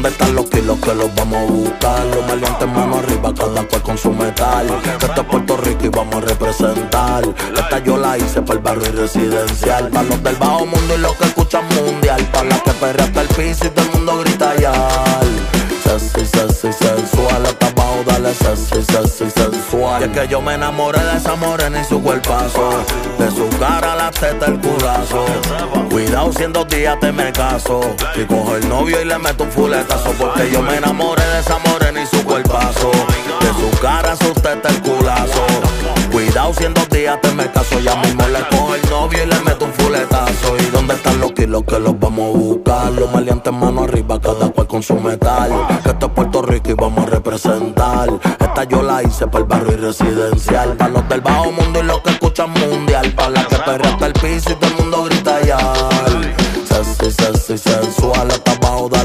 ¿Dónde están los kilos que los vamos a buscar? Los maleantes mano arriba, cada cual con su metal. Que esto es Puerto Rico y vamos a representar. Esta yo la hice para el barrio y residencial. Para los del bajo mundo y los que escuchan mundial. Para las que perrea hasta el piso y todo el mundo grita ya. Sexy, sexy, sensual. Hasta abajo dale sexy, sexy, sensual. Y es que yo me enamoré de esa morena y su cuerpazo. De su cara, la teta, el culazo. Cuidado si en 2 días te me caso. Y cojo el novio y le meto un fuletazo. Porque yo me enamoré de esa morena y su cuerpazo. De su cara, su teta, el culazo. Cuidado si en 2 días te me caso. Ya mismo le cojo el novio y le meto un fuletazo. ¿Y dónde están los kilos que los vamos a buscar? Los maleantes mano arriba, cada cual con su metal. Que esto es Puerto Rico y vamos a representar. Esta yo la hice para el barrio y residencial. Para los del bajo mundo y los que escuchan mundial. Para las que perrea hasta el piso y todo el mundo grita ya. Sexy, sexy, sensual.